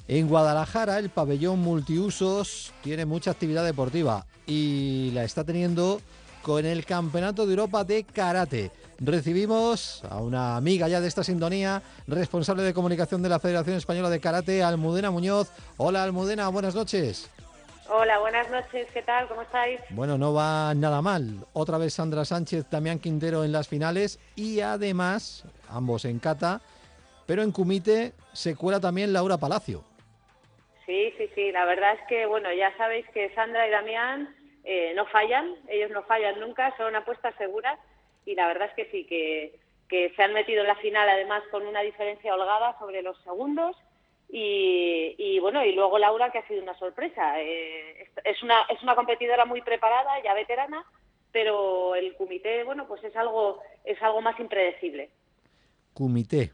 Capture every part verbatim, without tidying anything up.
En Guadalajara, el pabellón multiusos tiene mucha actividad deportiva y la está teniendo con el Campeonato de Europa de Karate. Recibimos a una amiga ya de esta sintonía, responsable de comunicación de la Federación Española de Karate, Almudena Muñoz. Hola Almudena, buenas noches. Hola, buenas noches, ¿qué tal? ¿Cómo estáis? Bueno, no va nada mal. Otra vez Sandra Sánchez, Damián Quintero en las finales y además, ambos en kata, pero en kumite se cuela también Laura Palacio. Sí, sí, sí, la verdad es que, bueno, ya sabéis que Sandra y Damián eh, no fallan, ellos no fallan nunca, son apuestas seguras y la verdad es que sí, que, que se han metido en la final además con una diferencia holgada sobre los segundos y, y bueno, y luego Laura, que ha sido una sorpresa. Eh, es, es, una, es una competidora muy preparada, ya veterana, pero el kumite, bueno, pues es algo, es algo más impredecible. Kumite,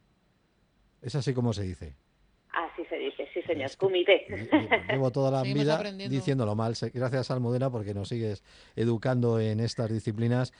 es así como se dice. Así se dice, sí señor, Es que kumite. llevo toda la Seguimos vida aprendiendo. diciéndolo mal. Gracias, Almudena, porque nos sigues educando en estas disciplinas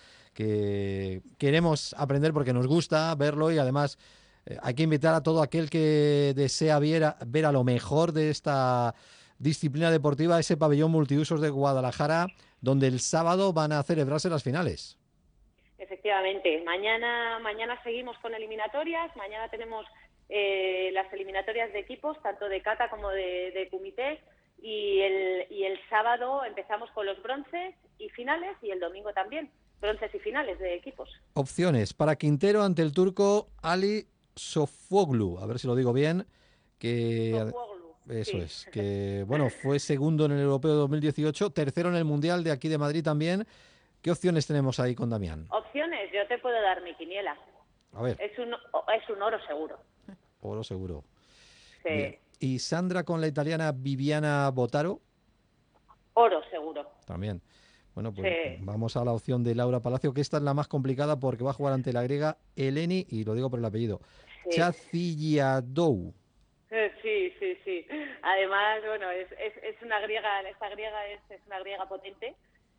que queremos aprender porque nos gusta verlo y además eh, hay que invitar a todo aquel que desea ver a, ver a lo mejor de esta disciplina deportiva, ese pabellón multiusos de Guadalajara, donde el sábado van a celebrarse las finales. Efectivamente, mañana, mañana seguimos con eliminatorias, mañana tenemos eh, las eliminatorias de equipos, tanto de kata como de, de kumite, y el, y el sábado empezamos con los bronces y finales, y el domingo también, bronces y finales de equipos. Opciones para Quintero ante el turco Ali Sofoglu, a ver si lo digo bien, que Sofuoglu, eso sí. es, que bueno, fue segundo en el Europeo de dos mil dieciocho, tercero en el Mundial de aquí de Madrid también. ¿Qué opciones tenemos ahí con Damián? Opciones, yo te puedo dar mi quiniela. A ver, Es un, es un oro seguro. oro seguro. Bien. Sí, ¿Y Sandra con la italiana Viviana Botaro? oro seguro. También. Bueno, pues Sí, vamos a la opción de Laura Palacio, que esta es la más complicada porque va a jugar ante la griega Eleni, y lo digo por el apellido, sí. Chaziliadou. Sí, sí, sí. Además, bueno, es, es, es una griega, esta griega es, es una griega potente,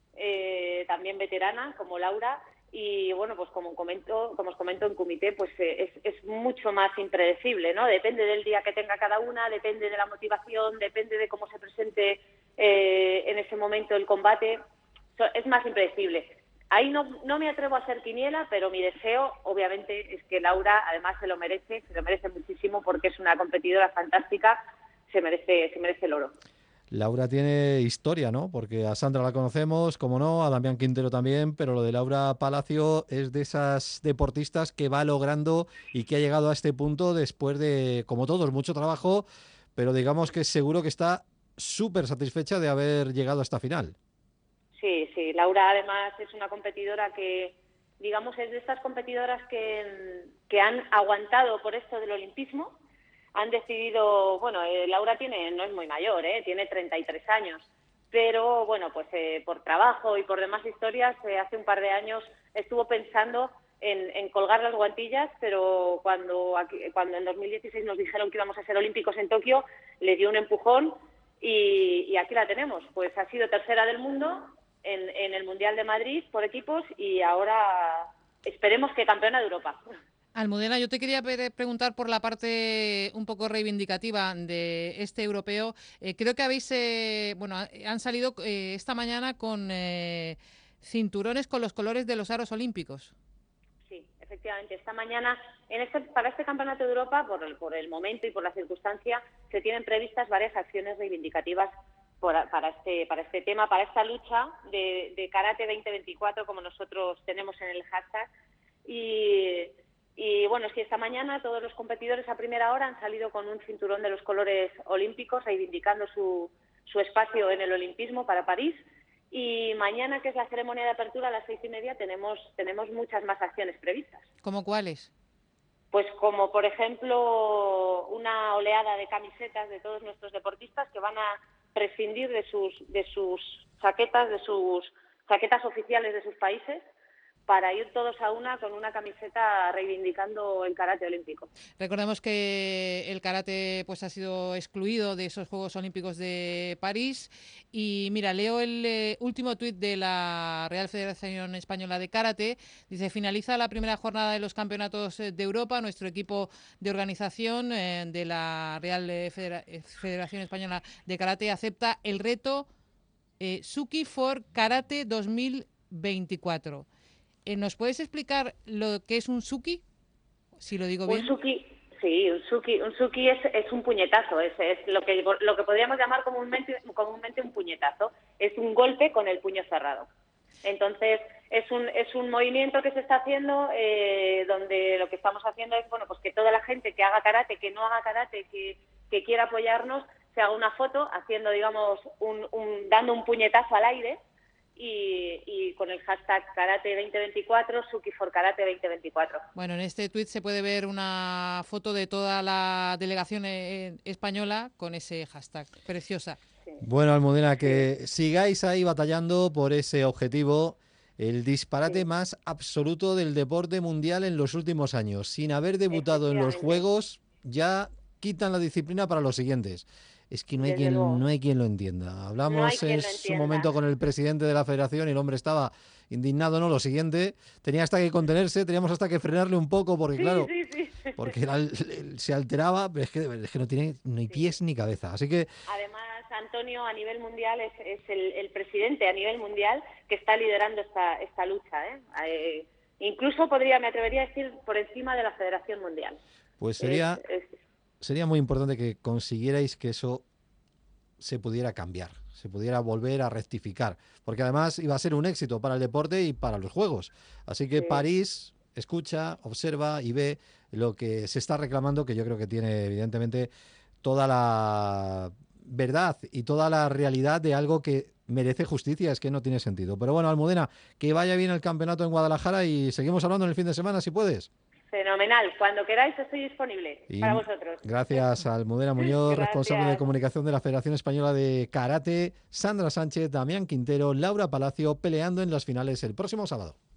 eh, también veterana, como Laura, y bueno, pues como comento, como os comento en kumite, pues eh, es, es mucho más impredecible, ¿no? Depende del día que tenga cada una, depende de la motivación, depende de cómo se presente eh, en ese momento el combate, es más impredecible. Ahí no, no me atrevo a hacer quiniela, pero mi deseo, obviamente, es que Laura, además, se lo merece, se lo merece muchísimo porque es una competidora fantástica, se merece, se merece el oro. Laura tiene historia, ¿no? Porque a Sandra la conocemos, como no, a Damián Quintero también, pero lo de Laura Palacio es de esas deportistas que va logrando y que ha llegado a este punto después de, como todos, mucho trabajo, pero digamos que seguro que está súper satisfecha de haber llegado a esta final. Sí, sí, Laura además es una competidora que, digamos, es de estas competidoras que, que han aguantado por esto del olimpismo, han decidido, bueno, eh, Laura tiene, no es muy mayor, eh, tiene treinta y tres años, pero bueno, pues eh, por trabajo y por demás historias, eh, hace un par de años estuvo pensando en, en colgar las guantillas, pero cuando, aquí, cuando en dos mil dieciséis nos dijeron que íbamos a ser olímpicos en Tokio, le dio un empujón y, y aquí la tenemos. Pues ha sido tercera del mundo en, en el Mundial de Madrid por equipos y ahora esperemos que campeona de Europa. Almudena, yo te quería pre- preguntar por la parte un poco reivindicativa de este europeo. Eh, creo que habéis, eh, bueno, ha- han salido eh, esta mañana con eh, cinturones con los colores de los aros olímpicos. Sí, efectivamente. Esta mañana, en este, para este Campeonato de Europa, por el, por el momento y por la circunstancia, se tienen previstas varias acciones reivindicativas por, para, este, para este tema, para esta lucha de, de Karate veinte veinticuatro, como nosotros tenemos en el hashtag. Y, y bueno, es que esta mañana todos los competidores a primera hora han salido con un cinturón de los colores olímpicos, reivindicando su, su espacio en el olimpismo para París. Y mañana, que es la ceremonia de apertura a las seis y media, tenemos, tenemos muchas más acciones previstas. ¿Cómo cuáles? Pues como, por ejemplo, una oleada de camisetas de todos nuestros deportistas que van a prescindir de sus, de sus chaquetas, de sus chaquetas oficiales de sus países, para ir todos a una con una camiseta reivindicando el karate olímpico. Recordemos que el karate pues ha sido excluido de esos Juegos Olímpicos de París y mira, leo el eh, último tuit de la Real Federación Española de Karate. Dice: finaliza la primera jornada de los campeonatos de Europa. Nuestro equipo de organización eh, de la Real Federa- Federación Española de Karate acepta el reto eh, Suki for Karate dos mil veinticuatro. Eh, ¿Nos puedes explicar lo que es un Suki? Si lo digo bien. Un Suki, sí, un Suki, un Suki es, es un puñetazo, es, es lo que lo que podríamos llamar comúnmente, comúnmente un puñetazo. Es un golpe con el puño cerrado. Entonces, es un, es un movimiento que se está haciendo eh, donde lo que estamos haciendo es, bueno, pues que toda la gente que haga karate, que no haga karate, que, que quiera apoyarnos, se haga una foto haciendo, digamos, un, un, dando un puñetazo al aire y, y con el hashtag Karate veinte veinticuatro, Suki for Karate veinte veinticuatro. Bueno, en este tuit se puede ver una foto de toda la delegación eh, española con ese hashtag. Preciosa. Sí. Bueno, Almudena, que sí. sigáis ahí batallando por ese objetivo, el disparate sí. más absoluto del deporte mundial en los últimos años. Sin haber debutado en los Juegos, ya quitan la disciplina para los siguientes. Es que no hay, quien, no hay quien lo entienda. Hablamos no en su momento con el presidente de la federación y el hombre estaba indignado, ¿no? Lo siguiente, tenía hasta que contenerse, teníamos hasta que frenarle un poco porque, sí, claro, sí, sí. porque era, se alteraba, pero es que, es que no tiene ni pies sí. ni cabeza. Así que... Además, Antonio, a nivel mundial, es, es el, el presidente a nivel mundial que está liderando esta, esta lucha, ¿eh? Eh, incluso podría, me atrevería a decir, por encima de la Federación Mundial. Pues sería... Es, es, Sería muy importante que consiguierais que eso se pudiera cambiar, se pudiera volver a rectificar, porque además iba a ser un éxito para el deporte y para los Juegos. Así que sí. París escucha, observa y ve lo que se está reclamando, que yo creo que tiene evidentemente toda la verdad y toda la realidad de algo que merece justicia, es que no tiene sentido. Pero bueno, Almudena, que vaya bien el campeonato en Guadalajara y seguimos hablando en el fin de semana, si puedes. Fenomenal. Cuando queráis estoy disponible y para vosotros. Gracias a Almudena Muñoz, responsable de comunicación de la Federación Española de Karate, Sandra Sánchez, Damián Quintero, Laura Palacio, peleando en las finales el próximo sábado.